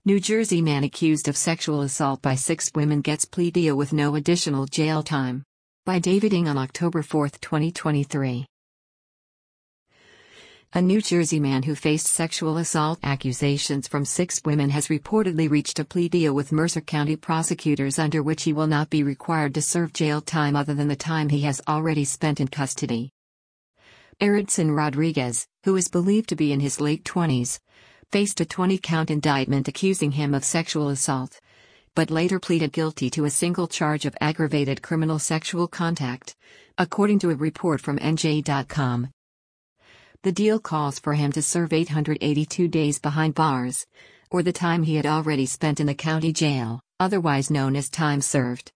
New Jersey man accused of sexual assault by 6 women gets plea deal with no additional jail time. By David Ng on October 4, 2023. A New Jersey man who faced sexual assault accusations from 6 women has reportedly reached a plea deal with Mercer County prosecutors under which he will not be required to serve jail time other than the time he has already spent in custody. Aridson Rodriguez, who is believed to be in his late 20s, faced a 20-count indictment accusing him of sexual assault, but later pleaded guilty to a single charge of aggravated criminal sexual contact, according to a report from NJ.com. The deal calls for him to serve 882 days behind bars, or the time he had already spent in the county jail, otherwise known as time served.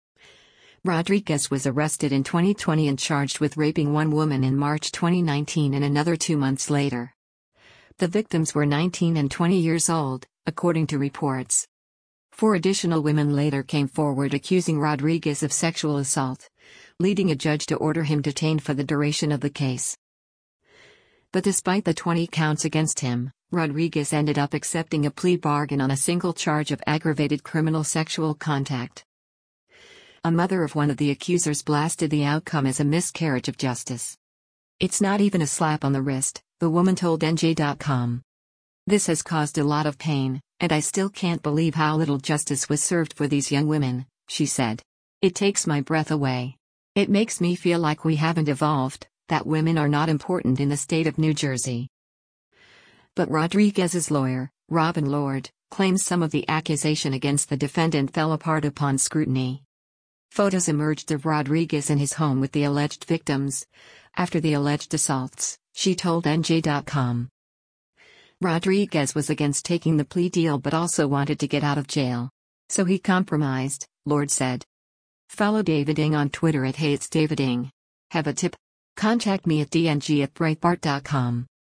Rodriguez was arrested in 2020 and charged with raping one woman in March 2019 and another 2 months later. The victims were 19 and 20 years old, according to reports. 4 additional women later came forward accusing Rodriguez of sexual assault, leading a judge to order him detained for the duration of the case. But despite the 20 counts against him, Rodriguez ended up accepting a plea bargain on a single charge of aggravated criminal sexual contact. A mother of one of the accusers blasted the outcome as a miscarriage of justice. "It's not even a slap on the wrist," the woman told NJ.com. "This has caused a lot of pain, and I still can't believe how little justice was served for these young women," she said. "It takes my breath away. It makes me feel like we haven't evolved, that women are not important in the state of New Jersey." But Rodriguez's lawyer, Robin Lord, claims some of the accusation against the defendant fell apart upon scrutiny. Photos emerged of Rodriguez in his home with the alleged victims after the alleged assaults, she told NJ.com. Rodriguez was against taking the plea deal but also wanted to get out of jail. So he compromised, Lord said. Follow David Ng on Twitter at @HeyIt'sDavidNg. Have a tip? Contact me at dng@breitbart.com.